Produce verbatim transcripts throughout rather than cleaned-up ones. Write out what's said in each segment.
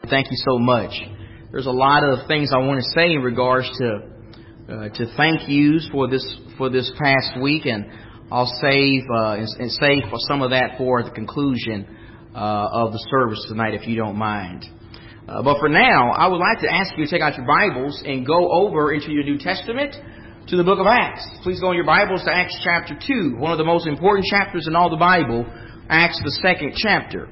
Thank you so much. There's a lot of things I want to say in regards to uh, to thank yous for this for this past week, and I'll save uh, and, and save for some of that for the conclusion uh, of the service tonight, if you don't mind. Uh, but for now, I would like to ask you to take out your Bibles and go over into your New Testament to the book of Acts. Please go in your Bibles to Acts chapter two, one of the most important chapters in all the Bible, Acts the second chapter.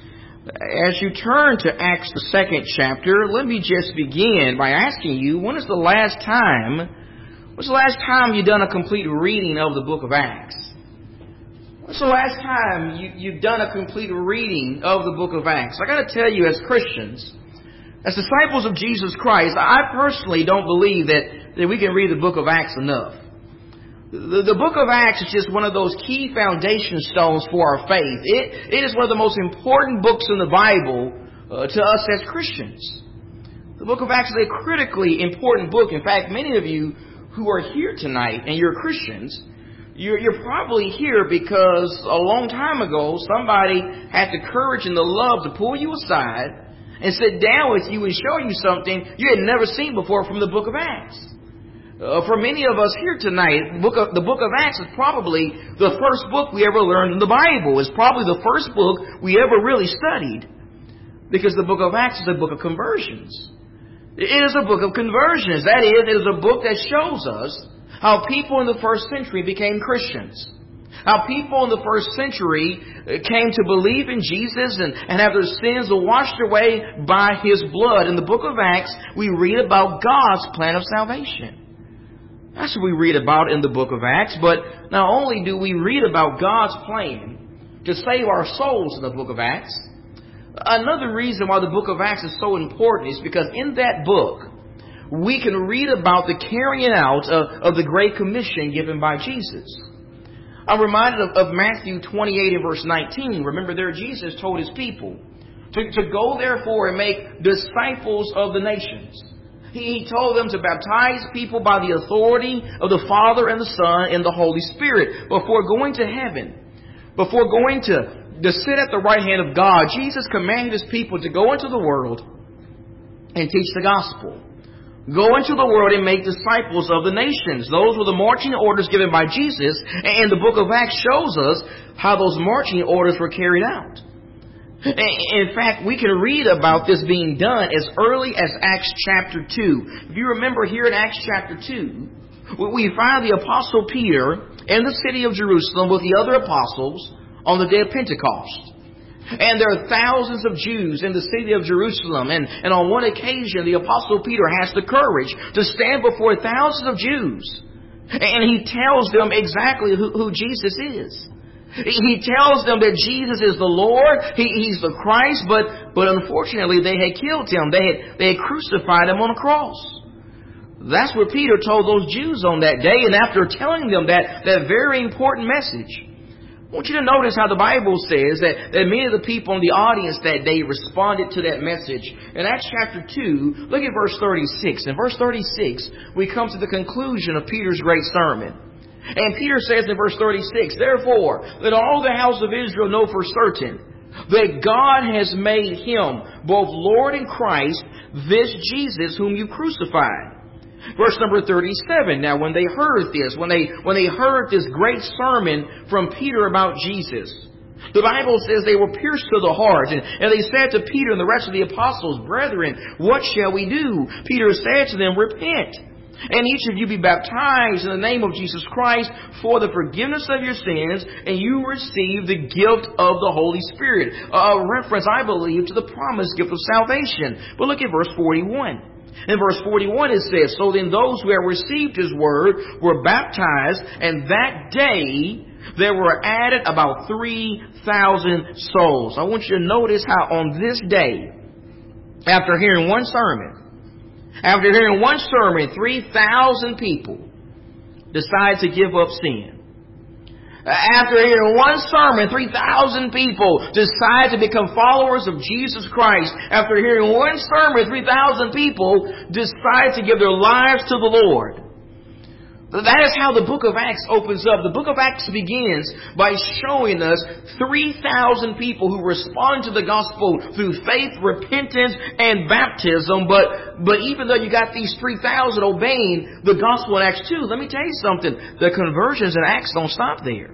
As you turn to Acts the second chapter, let me just begin by asking you, when is the last time, when's the last time you've done a complete reading of the book of Acts? When's the last time you, you've done a complete reading of the book of Acts? I got to tell you, as Christians, as disciples of Jesus Christ, I personally don't believe that, that we can read the book of Acts enough. The, the book of Acts is just one of those key foundation stones for our faith. It, it is one of the most important books in the Bible uh, to us as Christians. The book of Acts is a critically important book. In fact, many of you who are here tonight and you're Christians, you're, you're probably here because a long time ago somebody had the courage and the love to pull you aside and sit down with you and show you something you had never seen before from the book of Acts. Uh, for many of us here tonight, book of, the book of Acts is probably the first book we ever learned in the Bible. It's probably the first book we ever really studied, because the book of Acts is a book of conversions. It is a book of conversions. That is, it is a book that shows us how people in the first century became Christians. How people in the first century came to believe in Jesus and, and have their sins washed away by His blood. In the book of Acts, we read about God's plan of salvation. That's what we read about in the book of Acts. But not only do we read about God's plan to save our souls in the book of Acts, another reason why the book of Acts is so important is because in that book, we can read about the carrying out of, of the Great Commission given by Jesus. I'm reminded of, of Matthew twenty-eight and verse nineteen. Remember there Jesus told His people to, to go therefore and make disciples of the nations. He told them to baptize people by the authority of the Father and the Son and the Holy Spirit. Before going to heaven, before going to, to sit at the right hand of God, Jesus commanded His people to go into the world and teach the gospel. Go into the world and make disciples of the nations. Those were the marching orders given by Jesus, and the book of Acts shows us how those marching orders were carried out. In fact, we can read about this being done as early as Acts chapter two. If you remember here in Acts chapter two, we find the Apostle Peter in the city of Jerusalem with the other apostles on the day of Pentecost. And there are thousands of Jews in the city of Jerusalem. And, and on one occasion, the Apostle Peter has the courage to stand before thousands of Jews. And he tells them exactly who, who Jesus is. He tells them that Jesus is the Lord, he, He's the Christ, but, but unfortunately they had killed Him. They had, they had crucified Him on a cross. That's what Peter told those Jews on that day, and after telling them that, that very important message, I want you to notice how the Bible says that, that many of the people in the audience that day responded to that message. In Acts chapter two, look at verse thirty-six. In verse thirty-six, we come to the conclusion of Peter's great sermon. And Peter says in verse thirty-six, therefore, let all the house of Israel know for certain that God has made Him both Lord and Christ, this Jesus whom you crucified. Verse number thirty-seven, now when they heard this, when they, when they heard this great sermon from Peter about Jesus, the Bible says they were pierced to the heart, and, and they said to Peter and the rest of the apostles, brethren, what shall we do? Peter said to them, repent. And each of you be baptized in the name of Jesus Christ for the forgiveness of your sins, and you receive the gift of the Holy Spirit. A reference, I believe, to the promised gift of salvation. But look at verse forty-one. In verse forty-one it says, so then those who have received His word were baptized, and that day there were added about three thousand souls. I want you to notice how on this day, after hearing one sermon, After hearing one sermon, three thousand people decide to give up sin. After hearing one sermon, three thousand people decide to become followers of Jesus Christ. After hearing one sermon, three thousand people decide to give their lives to the Lord. That is how the book of Acts opens up. The book of Acts begins by showing us three thousand people who respond to the gospel through faith, repentance, and baptism. But, but even though you got these three thousand obeying the gospel in Acts two, let me tell you something. The conversions in Acts don't stop there.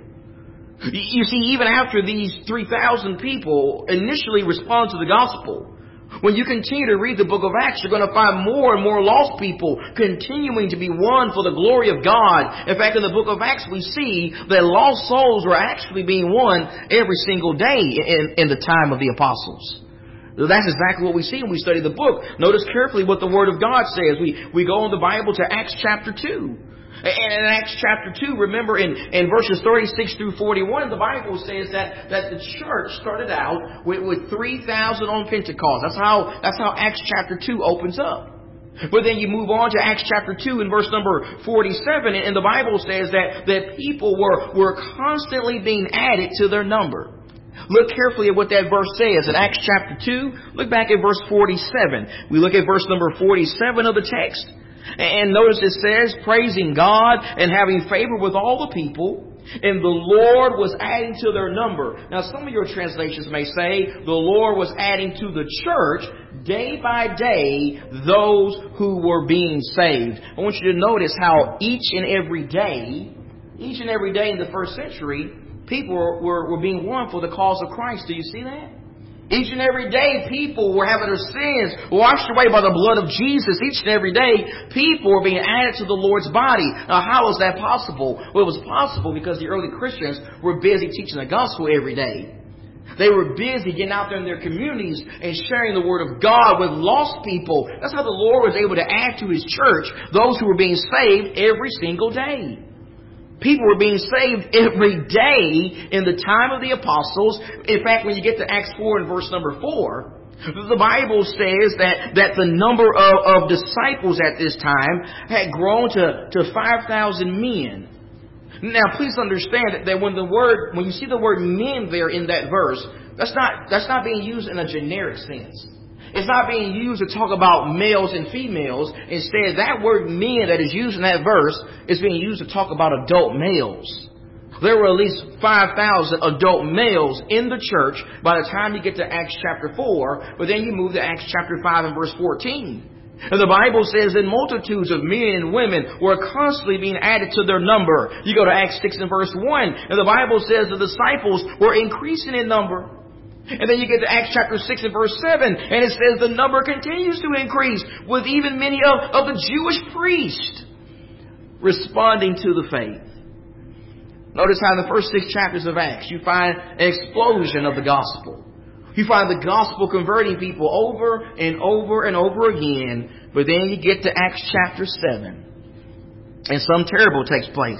You see, even after these three thousand people initially respond to the gospel, when you continue to read the book of Acts, you're going to find more and more lost people continuing to be won for the glory of God. In fact, in the book of Acts, we see that lost souls were actually being won every single day in, in the time of the apostles. That's exactly what we see when we study the book. Notice carefully what the Word of God says. We, we go in the Bible to Acts chapter two. And in Acts chapter two, remember in, in verses thirty-six through forty-one, the Bible says that, that the church started out with, with three thousand on Pentecost. That's how, that's how Acts chapter two opens up. But then you move on to Acts chapter two in verse number forty-seven, and the Bible says that, that people were, were constantly being added to their number. Look carefully at what that verse says. In Acts chapter two, look back at verse forty-seven. We look at verse number forty-seven of the text. And notice it says, praising God and having favor with all the people, and the Lord was adding to their number. Now, some of your translations may say the Lord was adding to the church day by day those who were being saved. I want you to notice how each and every day, each and every day in the first century, people were, were, were being won for the cause of Christ. Do you see that? Each and every day, people were having their sins washed away by the blood of Jesus. Each and every day, people were being added to the Lord's body. Now, how is that possible? Well, it was possible because the early Christians were busy teaching the gospel every day. They were busy getting out there in their communities and sharing the Word of God with lost people. That's how the Lord was able to add to His church those who were being saved every single day. People were being saved every day in the time of the apostles. In fact, when you get to Acts four and verse number four, the Bible says that, that the number of, of disciples at this time had grown to, to five thousand men. Now, please understand that when the word, when you see the word men there in that verse, that's not, that's not being used in a generic sense. It's not being used to talk about males and females. Instead, that word men that is used in that verse is being used to talk about adult males. There were at least five thousand adult males in the church by the time you get to Acts chapter four, but then you move to Acts chapter five and verse fourteen. And the Bible says that multitudes of men and women were constantly being added to their number. You go to Acts six and verse one, and the Bible says the disciples were increasing in number. And then you get to Acts chapter six and verse seven, and it says the number continues to increase with even many of, of the Jewish priests responding to the faith. Notice how in the first six chapters of Acts you find an explosion of the gospel. You find the gospel converting people over and over and over again. But then you get to Acts chapter seven, and something terrible takes place.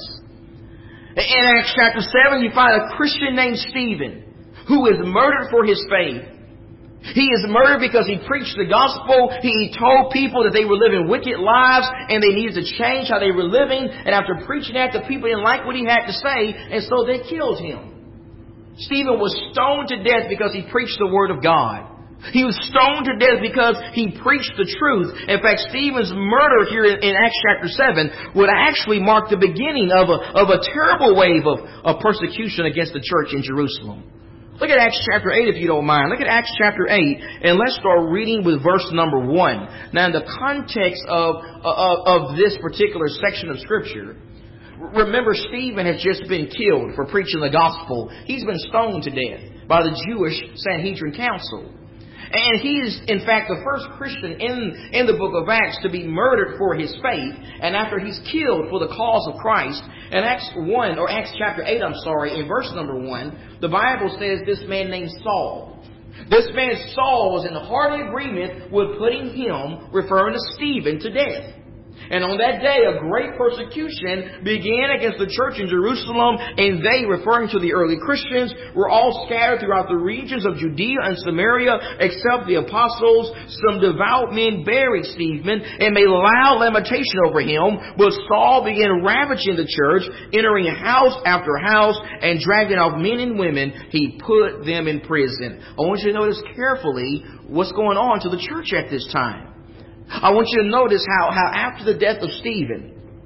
In Acts chapter seven you find a Christian named Stephen, who is murdered for his faith. He is murdered because he preached the gospel. He told people that they were living wicked lives and they needed to change how they were living. And after preaching that, the people didn't like what he had to say, and so they killed him. Stephen was stoned to death because he preached the word of God. He was stoned to death because he preached the truth. In fact, Stephen's murder here in, in Acts chapter seven would actually mark the beginning of a, of a terrible wave of, of persecution against the church in Jerusalem. Look at Acts chapter eight if you don't mind. Look at Acts chapter eight, and let's start reading with verse number one. Now, in the context of, of, of this particular section of Scripture, remember Stephen has just been killed for preaching the gospel. He's been stoned to death by the Jewish Sanhedrin Council. And he is, in fact, the first Christian in, in the book of Acts to be murdered for his faith. And after he's killed for the cause of Christ, in Acts one, or Acts chapter eight, I'm sorry, in verse number one, the Bible says this man named Saul. This man Saul was in hearty agreement with putting him, referring to Stephen, to death. And on that day, a great persecution began against the church in Jerusalem, and they, referring to the early Christians, were all scattered throughout the regions of Judea and Samaria, except the apostles. Some devout men buried Stephen and made loud lamentation over him. But Saul began ravaging the church, entering house after house, and dragging off men and women. He put them in prison. I want you to notice carefully what's going on to the church at this time. I want you to notice how, how after the death of Stephen,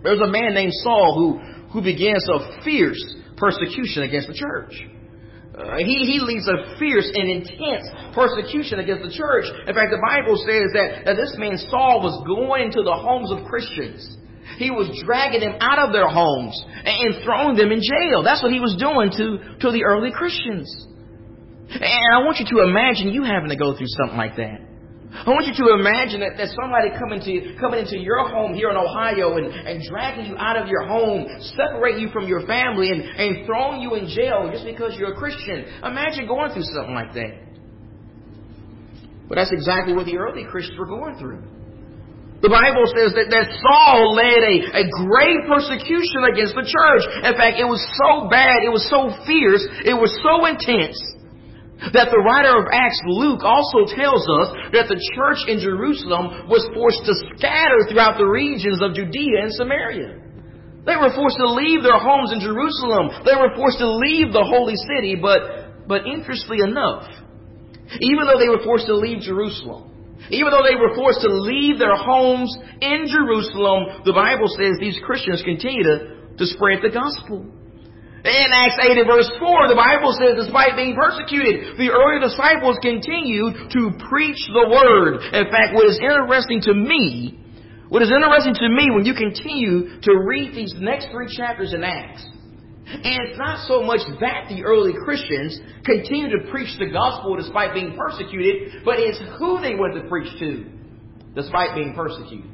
There was a man named Saul who, who begins a fierce persecution against the church. Uh, he, he leads a fierce and intense persecution against the church. In fact, the Bible says that, that this man Saul was going into the homes of Christians. He was dragging them out of their homes and throwing them in jail. That's what he was doing to, to the early Christians. And I want you to imagine you having to go through something like that. I want you to imagine that, that somebody coming to coming into your home here in Ohio and, and dragging you out of your home, separating you from your family and, and throwing you in jail just because you're a Christian. Imagine going through something like that. But that's exactly what the early Christians were going through. The Bible says that, that Saul led a, a great persecution against the church. In fact, it was so bad, it was so fierce, it was so intense, that the writer of Acts, Luke, also tells us that the church in Jerusalem was forced to scatter throughout the regions of Judea and Samaria. They were forced to leave their homes in Jerusalem. They were forced to leave the holy city. But, but interestingly enough, even though they were forced to leave Jerusalem, even though they were forced to leave their homes in Jerusalem, the Bible says these Christians continue to, to spread the gospel. In Acts eight and verse four, the Bible says, despite being persecuted, the early disciples continued to preach the word. In fact, what is interesting to me, what is interesting to me when you continue to read these next three chapters in Acts, and it's not so much that the early Christians continue to preach the gospel despite being persecuted, but it's who they went to preach to despite being persecuted.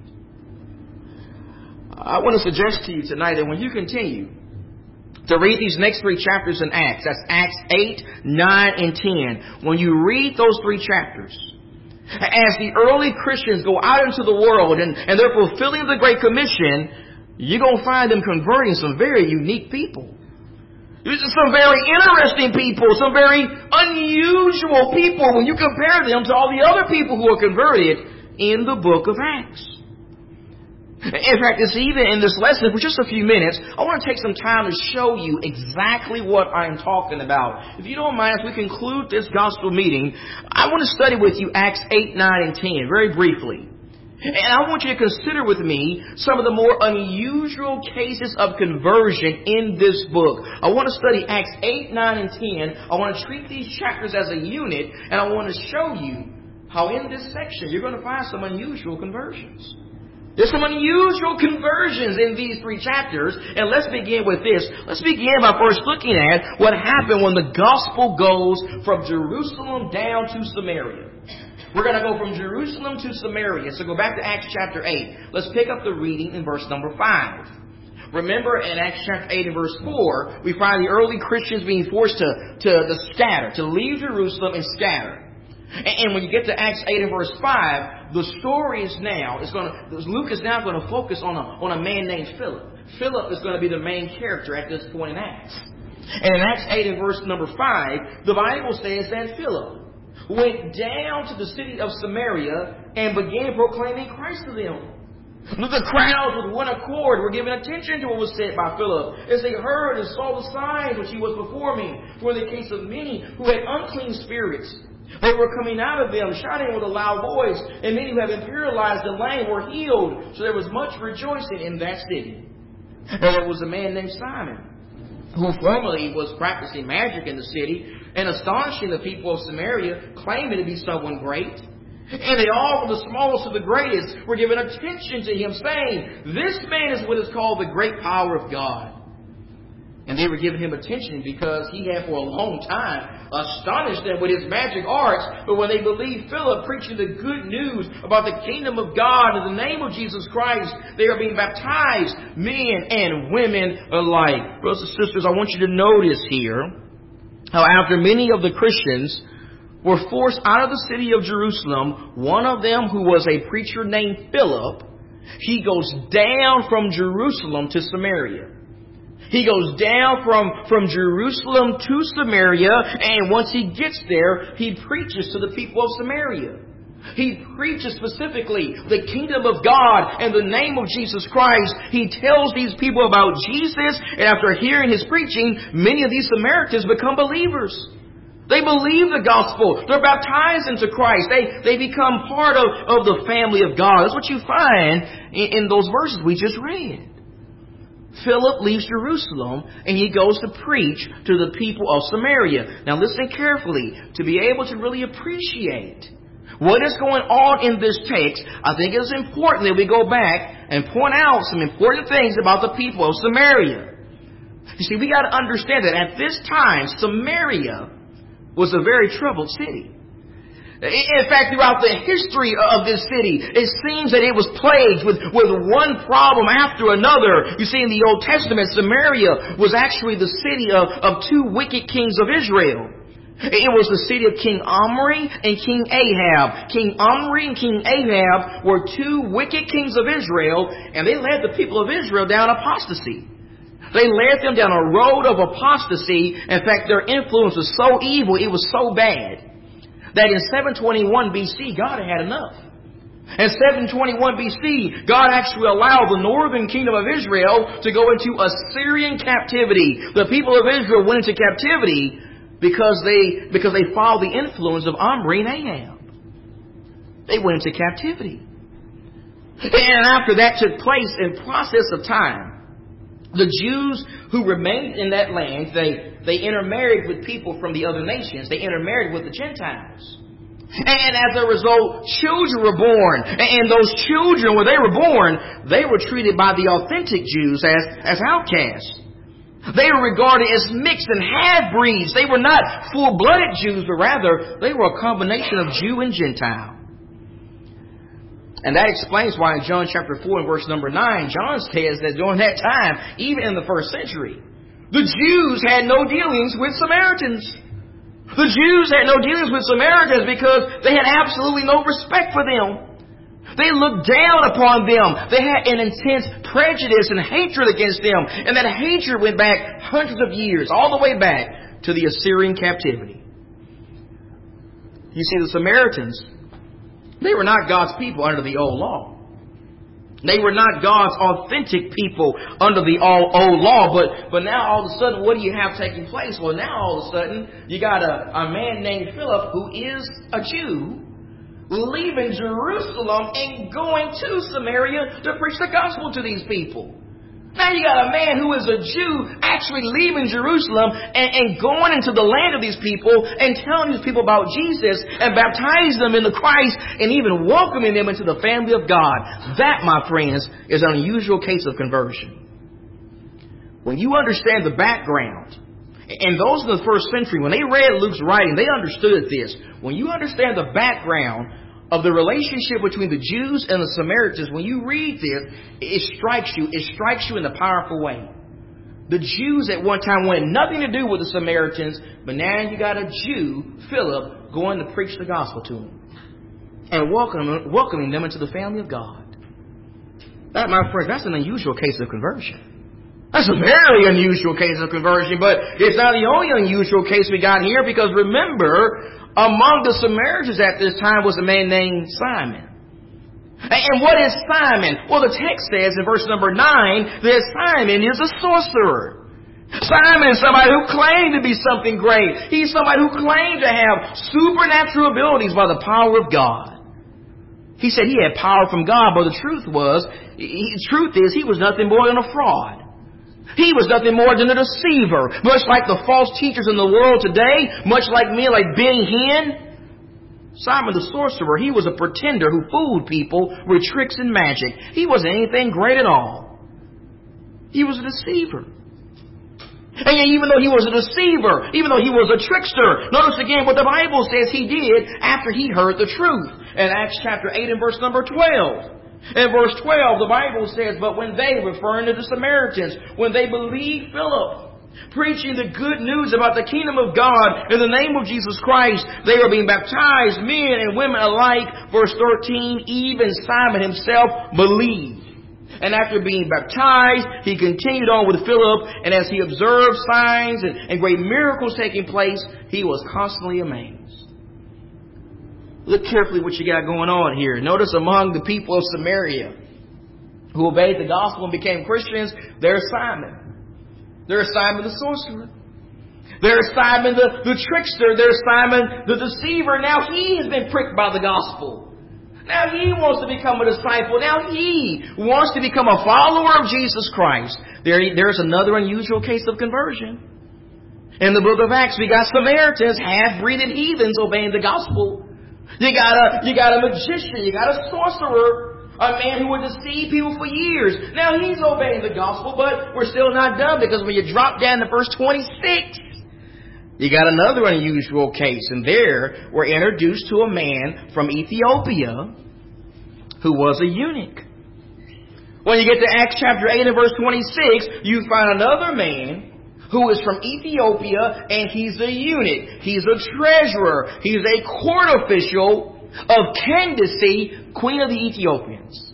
I want to suggest to you tonight that when you continue to read these next three chapters in Acts, that's Acts eight, nine, and ten. When you read those three chapters, as the early Christians go out into the world and, and they're fulfilling the Great Commission, you're going to find them converting some very unique people. Some very interesting people, some very unusual people when you compare them to all the other people who are converted in the book of Acts. In fact, this evening in this lesson, for just a few minutes, I want to take some time to show you exactly what I'm talking about. If you don't mind, as we conclude this gospel meeting, I want to study with you Acts eight, nine, and ten very briefly. And I want you to consider with me some of the more unusual cases of conversion in this book. I want to study Acts eight, nine, and ten. I want to treat these chapters as a unit, and I want to show you how in this section you're going to find some unusual conversions. There's some unusual conversions in these three chapters, and let's begin with this. Let's begin by first looking at what happened when the gospel goes from Jerusalem down to Samaria. We're going to go from Jerusalem to Samaria. So go back to Acts chapter eight. Let's pick up the reading in verse number five. Remember in Acts chapter eight and verse four, we find the early Christians being forced to, to, to scatter, to leave Jerusalem and scatter. And when you get to Acts eight and verse five, the story is now, is going to, Luke is now going to focus on a, on a man named Philip. Philip is going to be the main character at this point in Acts. And in Acts eight and verse number five, the Bible says that Philip went down to the city of Samaria and began proclaiming Christ to them. The crowds with one accord were giving attention to what was said by Philip as they heard and saw the signs which he was performing. For in the case of many who had unclean spirits, they were coming out of them, shouting with a loud voice, and many who had been paralyzed and lame were healed. So there was much rejoicing in that city. And there was a man named Simon, who formerly was practicing magic in the city and astonishing the people of Samaria, claiming to be someone great. And they all, from the smallest to the greatest, were giving attention to him, saying, "This man is what is called the great power of God." And they were giving him attention because he had for a long time astonished them with his magic arts. But when they believed Philip preaching the good news about the kingdom of God in the name of Jesus Christ, they are being baptized, men and women alike. Brothers and sisters, I want you to notice here how after many of the Christians were forced out of the city of Jerusalem, one of them who was a preacher named Philip, he goes down from Jerusalem to Samaria. He goes down from, from Jerusalem to Samaria, and once he gets there, he preaches to the people of Samaria. He preaches specifically the kingdom of God and the name of Jesus Christ. He tells these people about Jesus, and after hearing his preaching, many of these Samaritans become believers. They believe the gospel. They're baptized into Christ. They, they become part of, of the family of God. That's what you find in, in those verses we just read. Philip leaves Jerusalem and he goes to preach to the people of Samaria. Now listen carefully to be able to really appreciate what is going on in this text. I think it is important that we go back and point out some important things about the people of Samaria. You see, we got to understand that at this time, Samaria was a very troubled city. In fact, throughout the history of this city, it seems that it was plagued with, with one problem after another. You see, in the Old Testament, Samaria was actually the city of, of two wicked kings of Israel. It was the city of King Omri and King Ahab. King Omri and King Ahab were two wicked kings of Israel, and they led the people of Israel down apostasy. They led them down a road of apostasy. In fact, their influence was so evil, it was so bad, that in seven twenty-one B C, God had enough. In seven twenty-one B C, God actually allowed the northern kingdom of Israel to go into Assyrian captivity. The people of Israel went into captivity because they, because they followed the influence of Omri and Ahab. They went into captivity. And after that took place, in process of time, the Jews who remained in that land, they, they intermarried with people from the other nations. They intermarried with the Gentiles. And as a result, children were born. And those children, when they were born, they were treated by the authentic Jews as, as outcasts. They were regarded as mixed and half-breeds. They were not full-blooded Jews, but rather they were a combination of Jew and Gentile. And that explains why in John chapter four and verse number nine, John says that during that time, even in the first century, the Jews had no dealings with Samaritans. The Jews had no dealings with Samaritans because they had absolutely no respect for them. They looked down upon them. They had an intense prejudice and hatred against them. And that hatred went back hundreds of years, all the way back to the Assyrian captivity. You see, the Samaritans, they were not God's people under the old law. They were not God's authentic people under the old, old law. But, but now all of a sudden, what do you have taking place? Well, now all of a sudden, you got a, a man named Philip who is a Jew leaving Jerusalem and going to Samaria to preach the gospel to these people. Now you got a man who is a Jew actually leaving Jerusalem and, and going into the land of these people and telling these people about Jesus and baptizing them in the Christ and even welcoming them into the family of God. That, my friends, is an unusual case of conversion. When you understand the background, and those in the first century, when they read Luke's writing, they understood this. When you understand the background of the relationship between the Jews and the Samaritans, when you read this, it strikes you. It strikes you in a powerful way. The Jews at one time wanted nothing to do with the Samaritans, but now you got a Jew, Philip, going to preach the gospel to them and welcoming, welcoming them into the family of God. That, my friend, that's an unusual case of conversion. That's a very unusual case of conversion, but it's not the only unusual case we got here, because remember, among the Samaritans at this time was a man named Simon. And what is Simon? Well, the text says in verse number nine that Simon is a sorcerer. Simon is somebody who claimed to be something great. He's somebody who claimed to have supernatural abilities by the power of God. He said he had power from God, but the truth was, the truth is, he was nothing more than a fraud. He was nothing more than a deceiver. Much like the false teachers in the world today, much like men like Benny Hinn, Simon the sorcerer, he was a pretender who fooled people with tricks and magic. He wasn't anything great at all. He was a deceiver. And even though he was a deceiver, even though he was a trickster, notice again what the Bible says he did after he heard the truth. In Acts chapter eight and verse number twelve. In verse twelve, the Bible says, but when they, referring to the Samaritans, when they believed Philip, preaching the good news about the kingdom of God in the name of Jesus Christ, they were being baptized, men and women alike. Verse thirteen, even Simon himself believed. And after being baptized, he continued on with Philip, and as he observed signs and, and great miracles taking place, he was constantly amazed. Look carefully what you got going on here. Notice among the people of Samaria who obeyed the gospel and became Christians, there's Simon. There's Simon the sorcerer. There's Simon the, the trickster. There's Simon the deceiver. Now he has been pricked by the gospel. Now he wants to become a disciple. Now he wants to become a follower of Jesus Christ. There, there's another unusual case of conversion. In the book of Acts, we got Samaritans, half-breeded heathens obeying the gospel. You got a, you got a magician, you got a sorcerer, a man who would deceive people for years. Now he's obeying the gospel, but we're still not done, because when you drop down to verse twenty-six, you got another unusual case, and there we're introduced to a man from Ethiopia who was a eunuch. When you get to Acts chapter eight and verse twenty-six, you find another man who is from Ethiopia, and he's a eunuch. He's a treasurer. He's a court official of Candace, queen of the Ethiopians.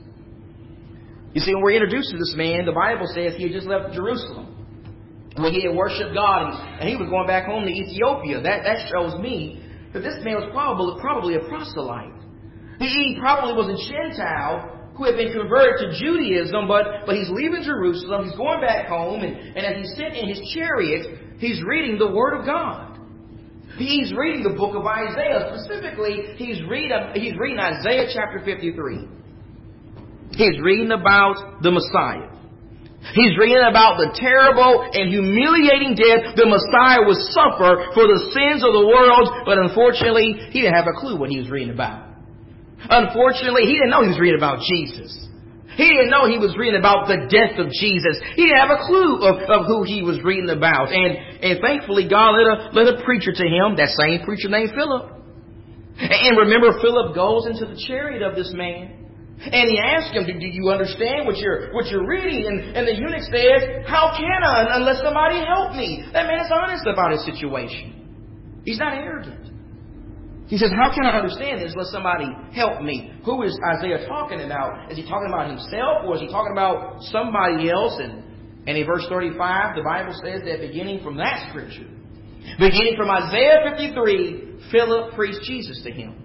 You see, when we're introduced to this man, the Bible says he had just left Jerusalem, when he had worshipped God, and he was going back home to Ethiopia. That that shows me that this man was probably probably a proselyte. He probably was a Gentile who had been converted to Judaism, but, but he's leaving Jerusalem, he's going back home, and, and as he's sitting in his chariot, he's reading the Word of God. He's reading the book of Isaiah. Specifically, he's reading, he's reading Isaiah chapter fifty-three. He's reading about the Messiah. He's reading about the terrible and humiliating death the Messiah would suffer for the sins of the world, but unfortunately, he didn't have a clue what he was reading about. Unfortunately, he didn't know he was reading about Jesus. He didn't know he was reading about the death of Jesus. He didn't have a clue of, of who he was reading about. And, and thankfully, God let a, let a preacher to him, that same preacher named Philip. And remember, Philip goes into the chariot of this man. And he asks him, do, do you understand what you're what you're reading? And, and the eunuch says, how can I unless somebody help me? That man is honest about his situation. He's not arrogant. He says, how can I understand this unless somebody help me? Who is Isaiah talking about? Is he talking about himself, or is he talking about somebody else? And, and in verse thirty-five, the Bible says that beginning from that scripture, beginning from Isaiah fifty-three, Philip preached Jesus to him.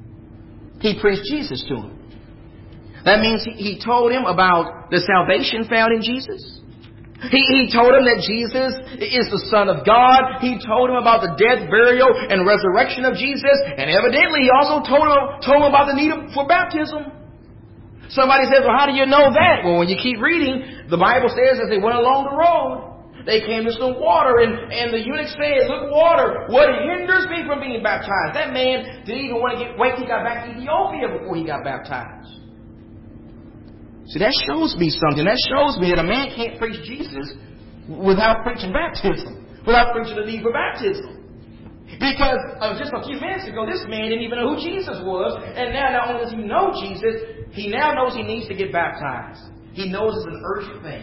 He preached Jesus to him. That means he, he told him about the salvation found in Jesus. He, he told him that Jesus is the Son of God. He told him about the death, burial, and resurrection of Jesus. And evidently he also told him, told him about the need of, for baptism. Somebody says, well, how do you know that? Well, when you keep reading, the Bible says as they went along the road, they came to some water, and, and the eunuch said, look, water, what hinders me from being baptized? That man didn't even want to get, wait till he got back to Ethiopia before he got baptized. See, that shows me something. That shows me that a man can't preach Jesus without preaching baptism, without preaching the need for baptism. Because uh, just a few minutes ago, this man didn't even know who Jesus was. And now not only does he know Jesus, he now knows he needs to get baptized. He knows it's an urgent thing.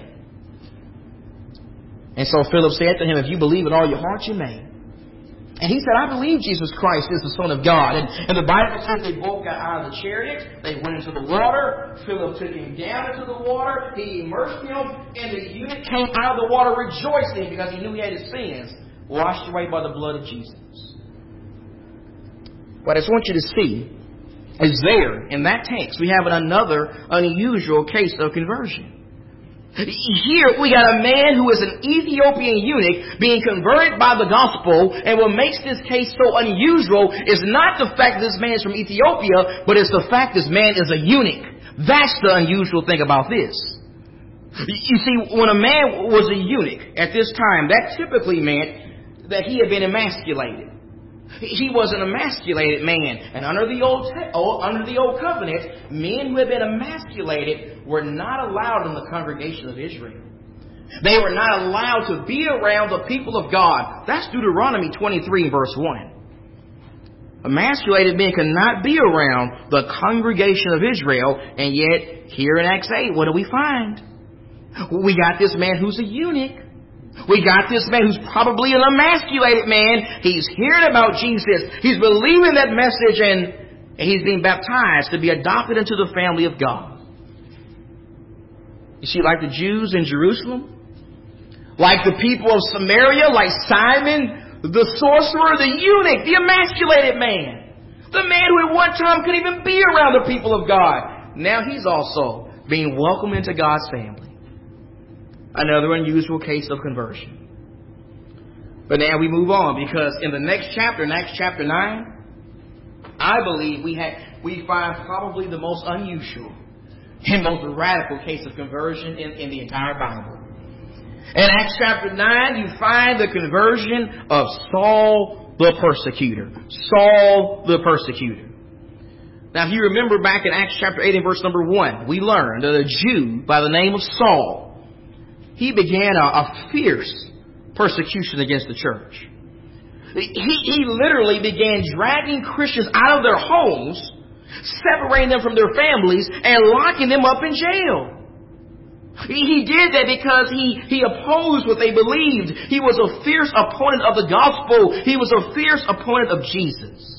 And so Philip said to him, if you believe with all your heart, you may. And he said, I believe Jesus Christ is the Son of God. And, and the Bible says they both got out of the chariot. They went into the water. Philip took him down into the water. He immersed him. And the eunuch came out of the water rejoicing because he knew he had his sins washed away by the blood of Jesus. What I just want you to see is there, in that text, we have another unusual case of conversion. Here we got a man who is an Ethiopian eunuch being converted by the gospel, and what makes this case so unusual is not the fact that this man is from Ethiopia, but it's the fact this man is a eunuch. That's the unusual thing about this. You see, when a man was a eunuch at this time, that typically meant that he had been emasculated. He was an emasculated man. And under the old under the old covenant, men who had been emasculated were not allowed in the congregation of Israel. They were not allowed to be around the people of God. That's Deuteronomy twenty-three, verse one. Emasculated men cannot be around the congregation of Israel. And yet, here in Acts eight, what do we find? We got this man who's a eunuch. We got this man who's probably an emasculated man. He's hearing about Jesus. He's believing that message, and he's being baptized to be adopted into the family of God. You see, like the Jews in Jerusalem, like the people of Samaria, like Simon, the sorcerer, the eunuch, the emasculated man, the man who at one time couldn't even be around the people of God. Now he's also being welcomed into God's family. Another unusual case of conversion. But now we move on, because in the next chapter, in Acts chapter nine, I believe we have we find probably the most unusual and most radical case of conversion in, in the entire Bible. In Acts chapter nine, you find the conversion of Saul the persecutor. Saul the persecutor. Now, if you remember back in Acts chapter eight and verse number one, we learned that a Jew by the name of Saul, he began a, a fierce persecution against the church. He, he literally began dragging Christians out of their homes, separating them from their families, and locking them up in jail. He, he did that because he, he opposed what they believed. He was a fierce opponent of the gospel. He was a fierce opponent of Jesus.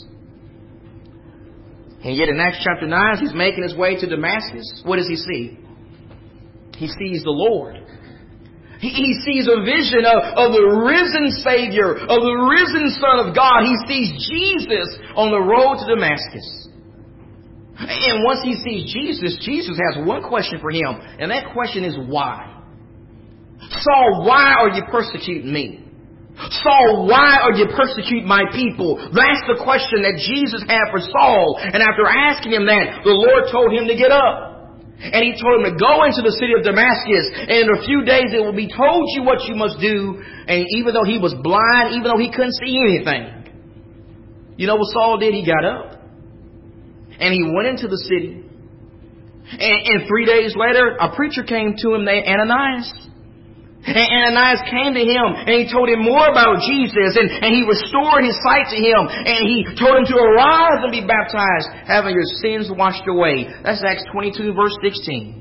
And yet in Acts chapter nine, as he's making his way to Damascus, what does he see? He sees the Lord. He, he sees a vision of, of the risen Savior, of the risen Son of God. He sees Jesus on the road to Damascus. And once he sees Jesus, Jesus has one question for him. And that question is why? Saul, why are you persecuting me? Saul, why are you persecuting my people? That's the question that Jesus had for Saul. And after asking him that, the Lord told him to get up. And he told him to go into the city of Damascus. And in a few days it will be told you what you must do. And even though he was blind, even though he couldn't see anything, you know what Saul did? He got up. And he went into the city. And, and three days later, a preacher came to him named Ananias. And Ananias came to him and he told him more about Jesus. And, and he restored his sight to him. And he told him to arise and be baptized, having your sins washed away. That's Acts twenty-two, verse sixteen.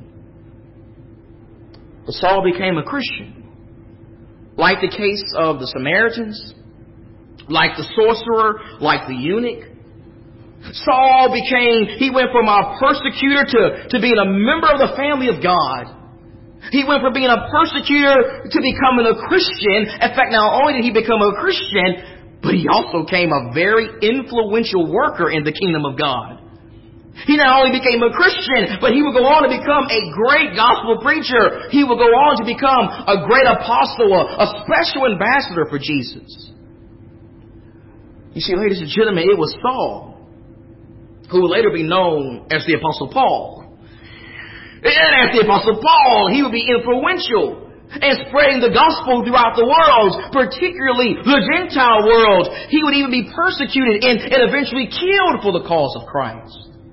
But Saul became a Christian. Like the case of the Samaritans, like the sorcerer, like the eunuch. Saul became, he went from a persecutor to, to being a member of the family of God. He went from being a persecutor to becoming a Christian. In fact, not only did he become a Christian, but he also became a very influential worker in the kingdom of God. He not only became a Christian, but he would go on to become a great gospel preacher. He would go on to become a great apostle, a, a special ambassador for Jesus. You see, ladies and gentlemen, it was Saul who would later be known as the Apostle Paul. And as the Apostle Paul, he would be influential in spreading the gospel throughout the world, particularly the Gentile world. He would even be persecuted and, and eventually killed for the cause of Christ.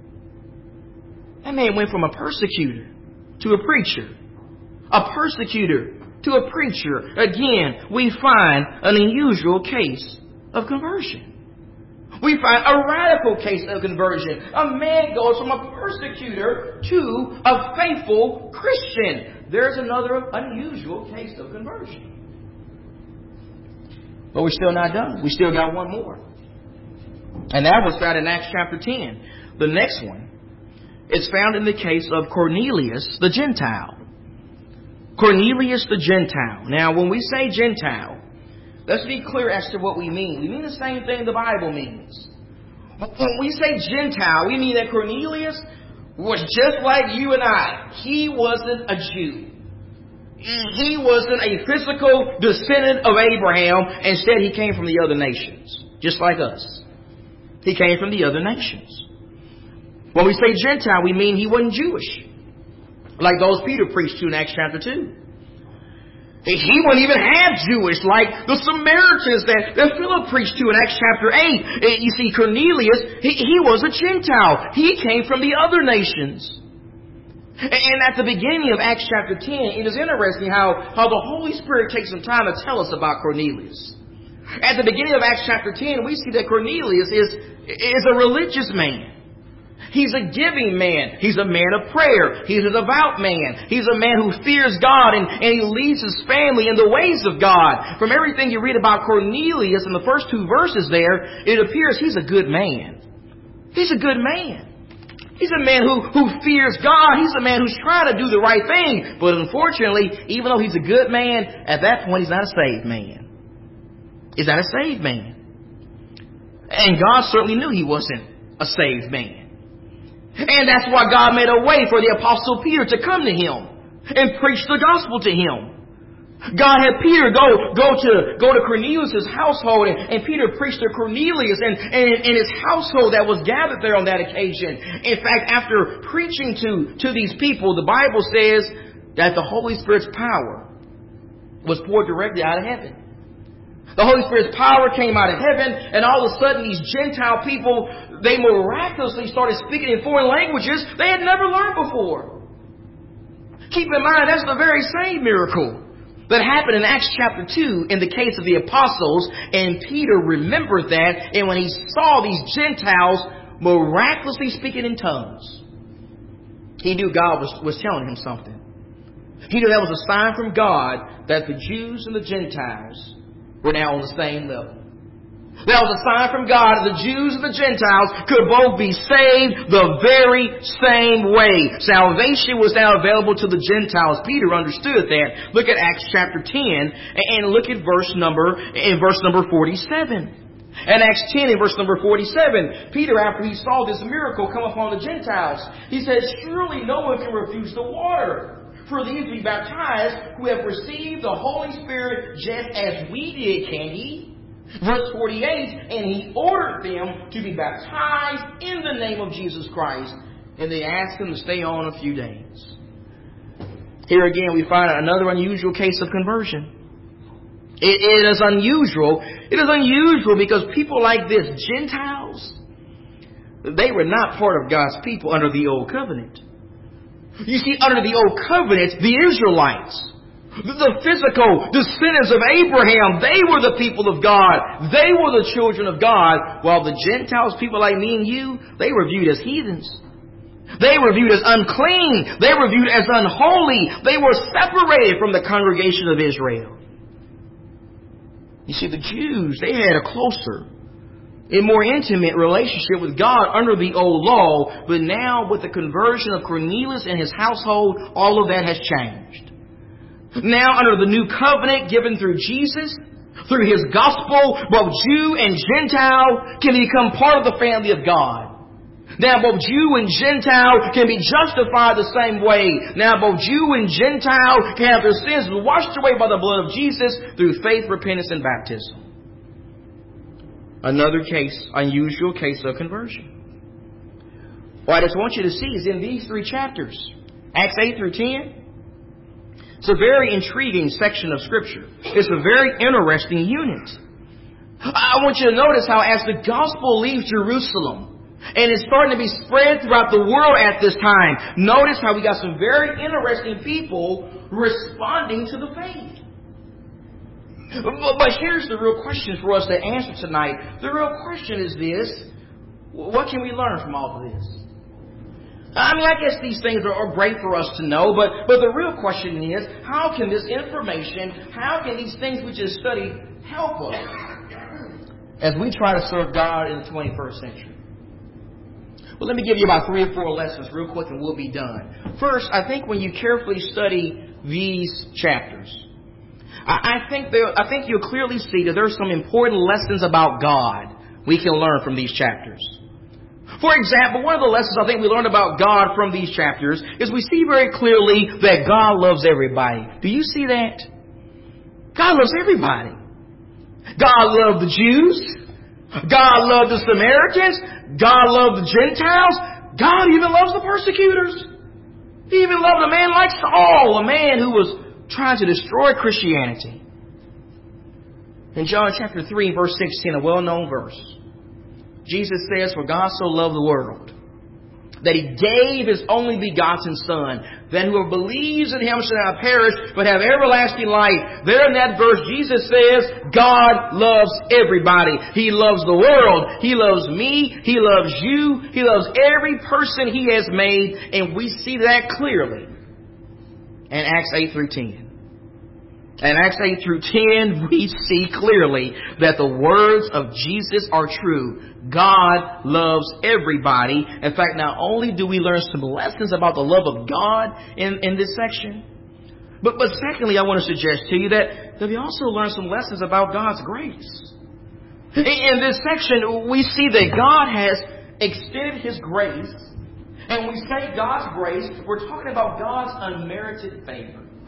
That man went from a persecutor to a preacher. A persecutor to a preacher. Again, we find an unusual case of conversion. We find a radical case of conversion. A man goes from a persecutor to a faithful Christian. There's another unusual case of conversion. But we're still not done. We still got one more. And that was found in Acts chapter ten. The next one is found in the case of Cornelius the Gentile. Cornelius the Gentile. Now, when we say Gentile, let's be clear as to what we mean. We mean the same thing the Bible means. When we say Gentile, we mean that Cornelius was just like you and I. He wasn't a Jew. He wasn't a physical descendant of Abraham. Instead, he came from the other nations, just like us. He came from the other nations. When we say Gentile, we mean he wasn't Jewish, like those Peter preached to in Acts chapter two. He wouldn't even have Jewish like the Samaritans that, that Philip preached to in Acts chapter eight. You see, Cornelius, he, he was a Gentile. He came from the other nations. And at the beginning of Acts chapter ten, it is interesting how, how the Holy Spirit takes some time to tell us about Cornelius. At the beginning of Acts chapter ten, we see that Cornelius is, is a religious man. He's a giving man. He's a man of prayer. He's a devout man. He's a man who fears God, and, and he leads his family in the ways of God. From everything you read about Cornelius in the first two verses there, it appears he's a good man. He's a good man. He's a man who, who fears God. He's a man who's trying to do the right thing. But unfortunately, even though he's a good man, at that point he's not a saved man. He's not a saved man. And God certainly knew he wasn't a saved man. And that's why God made a way for the Apostle Peter to come to him and preach the gospel to him. God had Peter go, go to, go to Cornelius' household, and, and Peter preached to Cornelius and, and, and his household that was gathered there on that occasion. In fact, after preaching to, to these people, the Bible says that the Holy Spirit's power was poured directly out of heaven. The Holy Spirit's power came out of heaven, and all of a sudden these Gentile people, they miraculously started speaking in foreign languages they had never learned before. Keep in mind, that's the very same miracle that happened in Acts chapter two in the case of the apostles, and Peter remembered that, and when he saw these Gentiles miraculously speaking in tongues, he knew God was, was telling him something. He knew that was a sign from God that the Jews and the Gentiles were now on the same level. That was a sign from God that the Jews and the Gentiles could both be saved the very same way. Salvation was now available to the Gentiles. Peter understood that. Look at Acts chapter ten and look at verse number in verse number forty-seven. In Acts ten and verse number forty-seven, Peter, after he saw this miracle come upon the Gentiles, he said, "Surely no one can refuse the water for these to be baptized who have received the Holy Spirit just as we did, can he?" Verse forty-eight, and he ordered them to be baptized in the name of Jesus Christ. And they asked him to stay on a few days. Here again we find another unusual case of conversion. It, it is unusual. It is unusual because people like this, Gentiles, they were not part of God's people under the Old Covenant. You see, under the Old Covenant, the Israelites, the physical descendants of Abraham, they were the people of God. They were the children of God. While the Gentiles, people like me and you, they were viewed as heathens. They were viewed as unclean. They were viewed as unholy. They were separated from the congregation of Israel. You see, the Jews, they had a closer, a more intimate relationship with God under the old law. But now with the conversion of Cornelius and his household, all of that has changed. Now, under the new covenant given through Jesus, through his gospel, both Jew and Gentile can become part of the family of God. Now, both Jew and Gentile can be justified the same way. Now, both Jew and Gentile can have their sins washed away by the blood of Jesus through faith, repentance, and baptism. Another case, unusual case of conversion. What I just want you to see is in these three chapters, Acts eight through ten, it's a very intriguing section of Scripture. It's a very interesting unit. I want you to notice how as the gospel leaves Jerusalem and is starting to be spread throughout the world at this time, notice how we got some very interesting people responding to the faith. But here's the real question for us to answer tonight. The real question is this: what can we learn from all of this? I mean, I guess these things are, are great for us to know, but, but the real question is, how can this information, how can these things we just studied help us as we try to serve God in the twenty-first century? Well, let me give you about three or four lessons real quick and we'll be done. First, I think when you carefully study these chapters, I, I think there, I think you'll clearly see that there are some important lessons about God we can learn from these chapters. For example, one of the lessons I think we learned about God from these chapters is we see very clearly that God loves everybody. Do you see that? God loves everybody. God loved the Jews. God loved the Samaritans. God loved the Gentiles. God even loves the persecutors. He even loved a man like Saul, a man who was trying to destroy Christianity. In John chapter three, verse sixteen, a well-known verse, Jesus says, "For God so loved the world, that He gave His only begotten Son, that whoever believes in Him shall not perish, but have everlasting life." There in that verse, Jesus says, God loves everybody. He loves the world. He loves me. He loves you. He loves every person He has made. And we see that clearly in Acts eight through ten. In Acts eight through ten, we see clearly that the words of Jesus are true. God loves everybody. In fact, not only do we learn some lessons about the love of God in, in this section, but, but secondly, I want to suggest to you that, that we also learn some lessons about God's grace. In, in this section, we see that God has extended His grace. And when we say God's grace, we're talking about God's unmerited favor.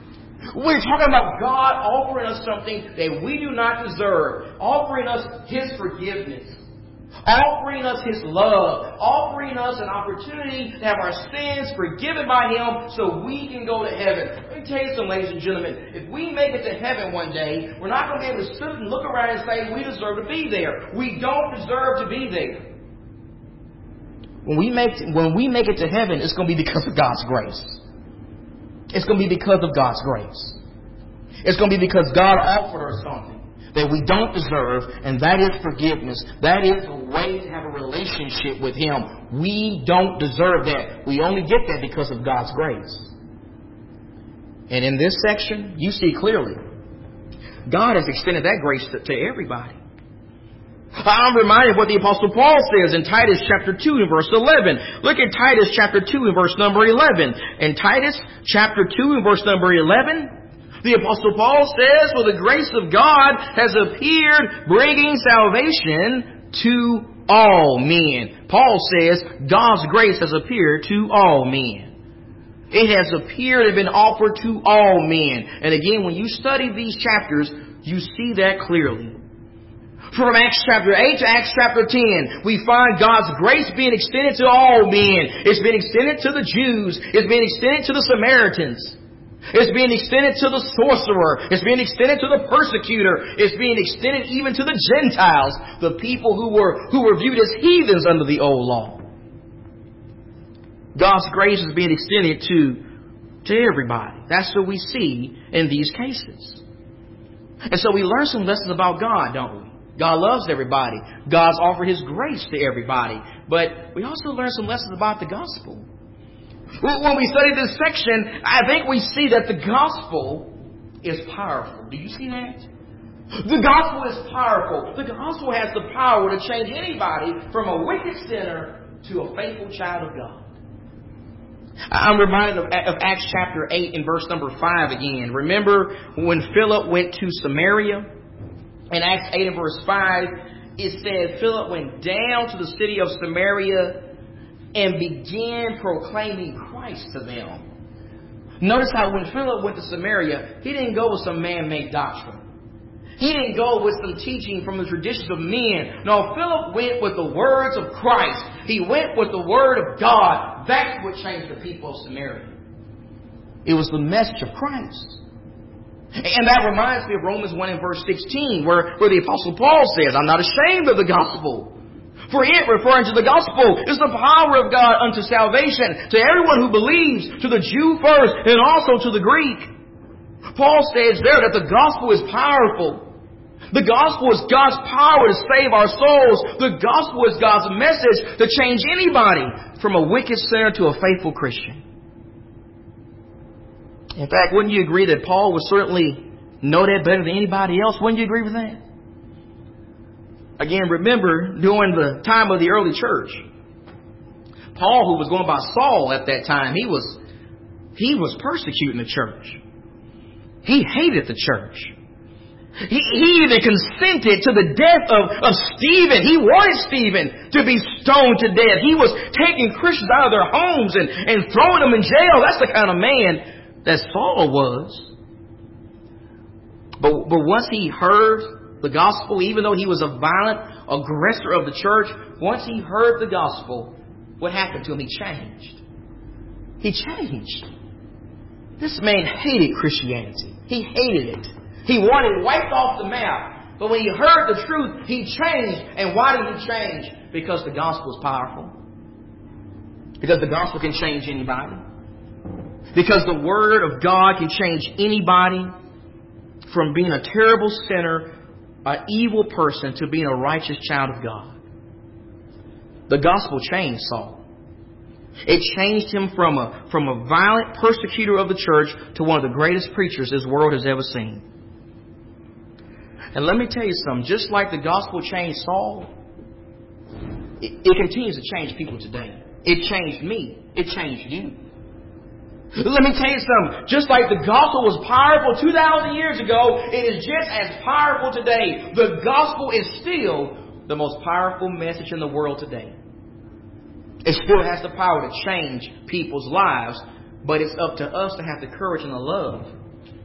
We're talking about God offering us something that we do not deserve, offering us His forgiveness, offering us His love, offering us an opportunity to have our sins forgiven by Him so we can go to heaven. Let me tell you something, ladies and gentlemen. If we make it to heaven one day, we're not going to be able to sit and look around and say we deserve to be there. We don't deserve to be there. When we make when we make it to heaven, it's going to be because of God's grace. It's going to be because of God's grace. It's going to be because God offered us something that we don't deserve, and that is forgiveness. That is a way to have a relationship with Him. We don't deserve that. We only get that because of God's grace. And in this section, you see clearly, God has extended that grace to, to everybody. I'm reminded of what the Apostle Paul says in Titus chapter two and verse eleven. Look at Titus chapter two and verse number eleven. In Titus chapter two and verse number eleven, the Apostle Paul says, "For the grace of God has appeared, bringing salvation to all men." Paul says God's grace has appeared to all men. It has appeared and been offered to all men. And again, when you study these chapters, you see that clearly. From Acts chapter eight to Acts chapter ten, we find God's grace being extended to all men. It's been extended to the Jews. It's been extended to the Samaritans. It's being extended to the sorcerer. It's being extended to the persecutor. It's being extended even to the Gentiles, the people who were who were viewed as heathens under the old law. God's grace is being extended to, to everybody. That's what we see in these cases. And so we learn some lessons about God, don't we? God loves everybody. God's offered His grace to everybody. But we also learn some lessons about the gospel. When we study this section, I think we see that the gospel is powerful. Do you see that? The gospel is powerful. The gospel has the power to change anybody from a wicked sinner to a faithful child of God. I'm reminded of, of Acts chapter eight and verse number five again. Remember when Philip went to Samaria? In Acts eight and verse five, it said Philip went down to the city of Samaria and began proclaiming Christ to them. Notice how when Philip went to Samaria, he didn't go with some man-made doctrine. He didn't go with some teaching from the traditions of men. No, Philip went with the words of Christ. He went with the word of God. That's what changed the people of Samaria. It was the message of Christ. And that reminds me of Romans one and verse sixteen, where, where the Apostle Paul says, "I'm not ashamed of the gospel. For it," referring to the gospel, "is the power of God unto salvation to everyone who believes, to the Jew first, and also to the Greek." Paul says there that the gospel is powerful. The gospel is God's power to save our souls. The gospel is God's message to change anybody from a wicked sinner to a faithful Christian. In fact, wouldn't you agree that Paul would certainly know that better than anybody else? Wouldn't you agree with that? Again, remember, during the time of the early church, Paul, who was going by Saul at that time, he was he was persecuting the church. He hated the church. He, he even consented to the death of, of Stephen. He wanted Stephen to be stoned to death. He was taking Christians out of their homes and, and throwing them in jail. That's the kind of man that Saul was. But, but once he heard the gospel, even though he was a violent aggressor of the church, once he heard the gospel, what happened to him? He changed. He changed. This man hated Christianity. He hated it. He wanted it wiped off the map. But when he heard the truth, he changed. And why did he change? Because the gospel is powerful. Because the gospel can change anybody. Because the Word of God can change anybody from being a terrible sinner, an evil person, to being a righteous child of God. The gospel changed Saul. It changed him from a, from a violent persecutor of the church to one of the greatest preachers this world has ever seen. And let me tell you something. Just like the gospel changed Saul, it, it continues to change people today. It changed me. It changed you. Let me tell you something. Just like the gospel was powerful two thousand years ago, it is just as powerful today. The gospel is still the most powerful message in the world today. It still has the power to change people's lives, but it's up to us to have the courage and the love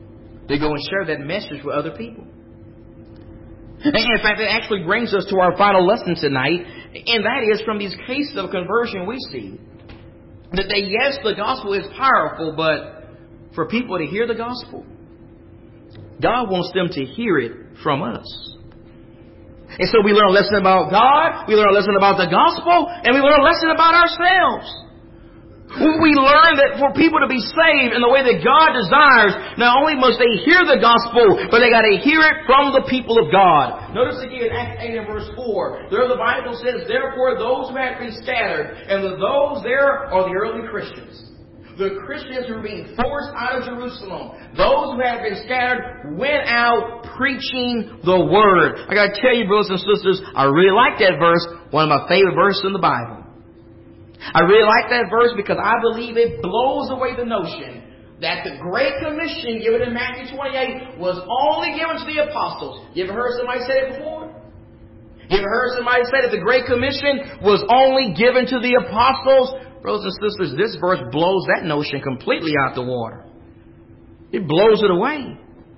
They go and share that message with other people. And in fact, it actually brings us to our final lesson tonight, and that is from these cases of conversion we see that they, yes, the gospel is powerful, but for people to hear the gospel, God wants them to hear it from us. And so we learn a lesson about God, we learn a lesson about the gospel, and we learn a lesson about ourselves. We learn that for people to be saved in the way that God desires, not only must they hear the gospel, but they got to hear it from the people of God. Notice again, Acts eight and verse four. There the Bible says, therefore those who have been scattered, and the those there are the early Christians. The Christians who were being forced out of Jerusalem. Those who have been scattered went out preaching the word. I got to tell you, brothers and sisters, I really like that verse. One of my favorite verses in the Bible. I really like that verse because I believe it blows away the notion that the Great Commission given in Matthew twenty-eight was only given to the apostles. You ever heard somebody say it before? You ever heard somebody say that the Great Commission was only given to the apostles? Brothers and sisters, this verse blows that notion completely out the water. It blows it away.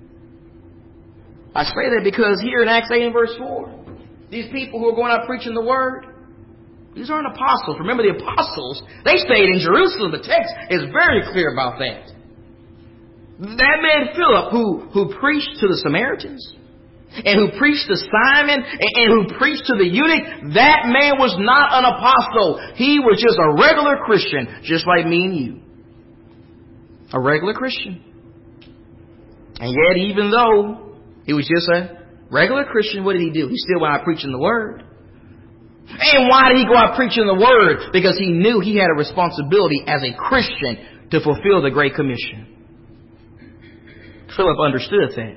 I say that because here in Acts eight and verse four, these people who are going out preaching the word, these aren't apostles. Remember, the apostles, they stayed in Jerusalem. The text is very clear about that. That man Philip, who, who preached to the Samaritans, and who preached to Simon, and, and who preached to the eunuch, that man was not an apostle. He was just a regular Christian, just like me and you. A regular Christian. And yet, even though he was just a regular Christian, what did he do? He still went out preaching the word. And why did he go out preaching the word? Because he knew he had a responsibility as a Christian to fulfill the Great Commission. Philip understood that.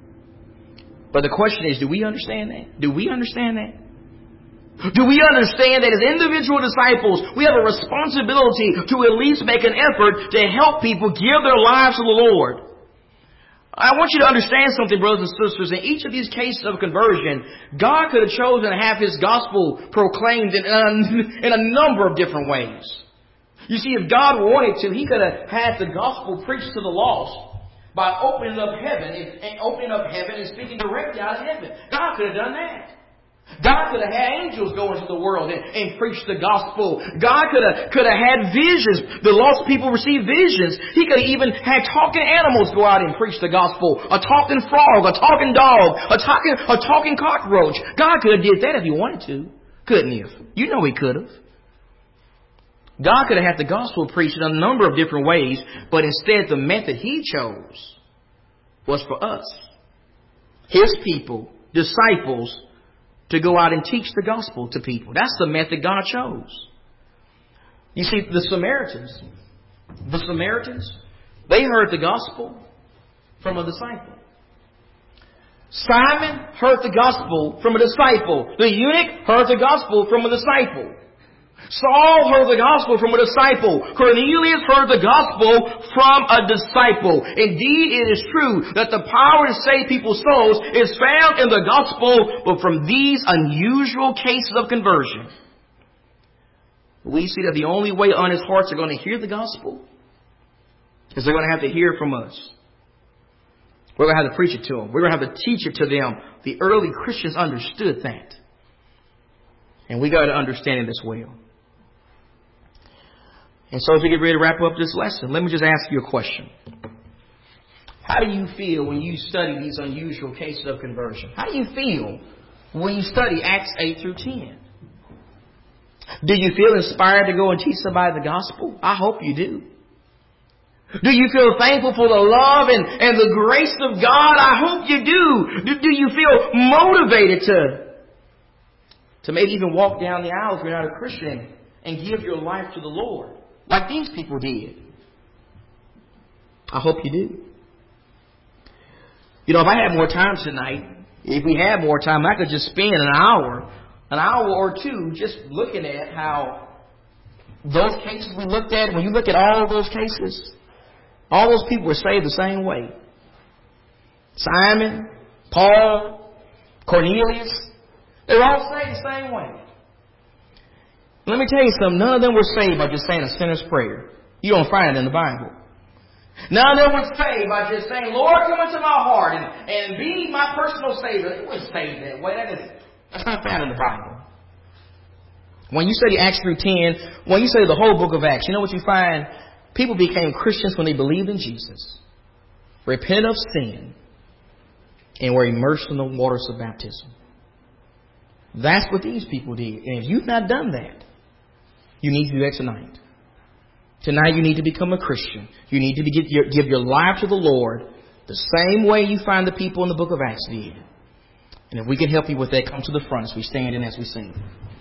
But the question is, do we understand that? Do we understand that? Do we understand that as individual disciples, we have a responsibility to at least make an effort to help people give their lives to the Lord? I want you to understand something, brothers and sisters. In each of these cases of conversion, God could have chosen to have His gospel proclaimed in a, in a number of different ways. You see, if God wanted to, He could have had the gospel preached to the lost by opening up heaven and opening up heaven and speaking directly out of heaven. God could have done that. God could have had angels go into the world and, and preach the gospel. God could have could have had visions. The lost people receive visions. He could have even had talking animals go out and preach the gospel. A talking frog, a talking dog, a talking a talking cockroach. God could have did that if He wanted to, couldn't He? You know He could have. God could have had the gospel preached in a number of different ways, but instead the method He chose was for us, His people, disciples, to go out and teach the gospel to people. That's the method God chose. You see, the Samaritans, the Samaritans, they heard the gospel from a disciple. Simon heard the gospel from a disciple. The eunuch heard the gospel from a disciple. Saul heard the gospel from a disciple. Cornelius heard the gospel from a disciple. Indeed, it is true that the power to save people's souls is found in the gospel, but from these unusual cases of conversion, we see that the only way honest hearts are going to hear the gospel is they're going to have to hear it from us. We're going to have to preach it to them. We're going to have to teach it to them. The early Christians understood that. And we got to understand it as well. And so as we get ready to wrap up this lesson, let me just ask you a question. How do you feel when you study these unusual cases of conversion? How do you feel when you study Acts eight through ten? Do you feel inspired to go and teach somebody the gospel? I hope you do. Do you feel thankful for the love and, and the grace of God? I hope you do. Do, do you feel motivated to, to maybe even walk down the aisle if you're not a Christian and give your life to the Lord? Like these people did. I hope you do. You know, if I had more time tonight, if we had more time, I could just spend an hour, an hour or two just looking at how those cases we looked at, when you look at all those cases, all those people were saved the same way. Simon, Paul, Cornelius, they were all saved the same way. Let me tell you something. None of them were saved by just saying a sinner's prayer. You don't find it in the Bible. None of them were saved by just saying, Lord, come into my heart and, and be my personal Savior. They weren't saved that way. That is, that's not found in the Bible. When you study Acts through ten, when you study the whole book of Acts, you know what you find? People became Christians when they believed in Jesus, repented of sin, and were immersed in the waters of baptism. That's what these people did. And if you've not done that, you need to do that tonight. Tonight you need to become a Christian. You need to be, give, your, give your life to the Lord the same way you find the people in the book of Acts did. And if we can help you with that, come to the front as we stand and as we sing.